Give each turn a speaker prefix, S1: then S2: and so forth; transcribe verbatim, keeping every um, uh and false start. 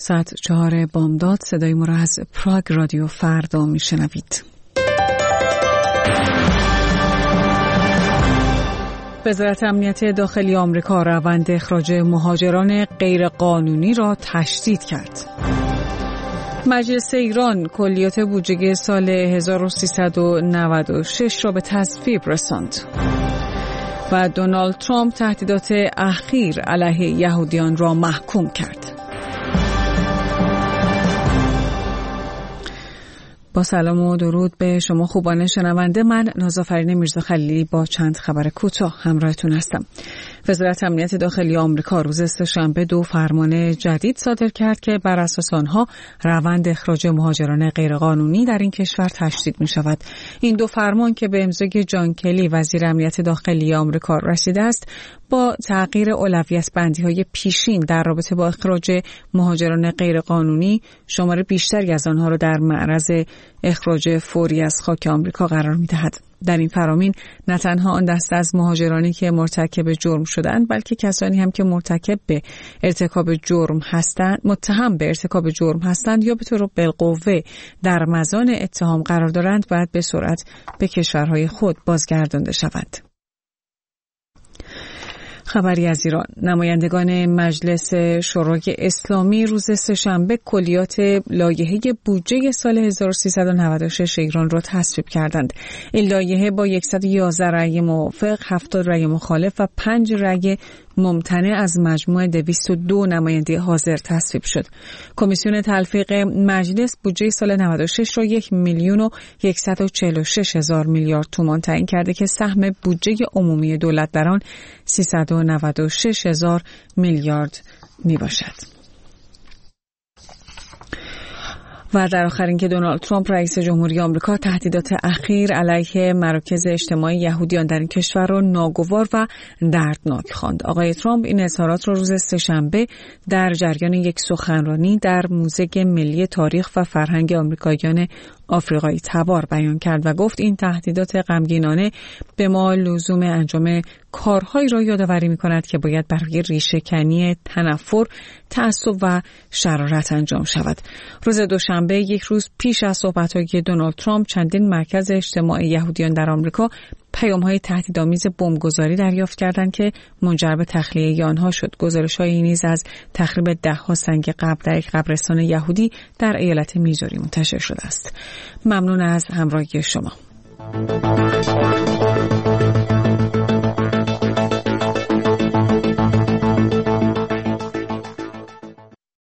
S1: ساعت چهار بامداد صدای ما را از پراگ رادیو فردا میشنوید. وزارت امنیت داخلی آمریکا روند اخراج مهاجران غیرقانونی را تشدید کرد. مجلس ایران کلیات بودجه سال هزار و سیصد و نود و شش را به تصویب رساند. و دونالد ترامپ تهدیدات اخیر علیه یهودیان را محکوم کرد. با سلام و درود به شما خوبان شنونده، من نازافرین میرزا خلیلی با چند خبر کوتاه همراهتون هستم. وزارت امنیت داخلی آمریکا روز سه‌شنبه دو فرمان جدید صادر کرد که بر اساس آنها روند اخراج مهاجران غیرقانونی در این کشور تشدید می شود. این دو فرمان که به امضای جان کلی وزیر امنیت داخلی آمریکا رسیده است، با تغییر اولویت بندی های پیشین در رابطه با اخراج مهاجران غیرقانونی، شمار بیشتری از آنها را در معرض اخراج فوری از خاک آمریکا قرار می دهد. در این فرامین نه تنها آن دسته از مهاجرانی که مرتکب جرم شدند، بلکه کسانی هم که مرتکب به ارتکاب جرم هستند، متهم به ارتکاب جرم هستند یا به طور بالقوه در مزان اتهام قرار دارند، باید به سرعت به کشورهای خود بازگردانده شوند. خبری از ایران. نمایندگان مجلس شورای اسلامی روز سه‌شنبه کلیات لایحه بودجه سال هزار و سیصد و نود و شش ایران را تصویب کردند. این لایحه با صد و یازده رأی موافق، هفتاد رأی مخالف و پنج رأی ممتنع از مجموع دویست و دو نماینده حاضر تصویب شد. کمیسیون تلفیق مجلس بودجه سال نود و شش را یک میلیون و صد و چهل و شش هزار میلیارد تومان تعیین کرده که سهم بودجه عمومی دولت در آن سیصد و نود و شش هزار میلیارد می باشد. و در آخر اینکه دونالد ترامپ رئیس جمهوری آمریکا تهدیدات اخیر علیه مراکز اجتماعی یهودیان در این کشور را ناگوار و دردناک خواند. آقای ترامپ این اظهارات را روز سه‌شنبه در جریان یک سخنرانی در موزه ملی تاریخ و فرهنگ آمریکاییان آفریقایی تبار بیان کرد و گفت این تهدیدات غمگینانه به ما لزوم انجام کارهایی را یادآوری می‌کند که باید برای ریشه‌کنی تنفر، تعصب و شرارت انجام شود. روز دوشنبه، یک روز پیش از صحبت‌های دونالد ترامپ، چندین مرکز اجتماعی یهودیان در آمریکا پیام‌های تهدیدآمیز بمبگذاری دریافت کردند که منجر به تخلیه آنها شد. گزارش‌هایی نیز از تخریب ده‌ها سنگ قبر در یک قبرستان یهودی در ایالت میزوری منتشر شده است. ممنون از همراهی شما.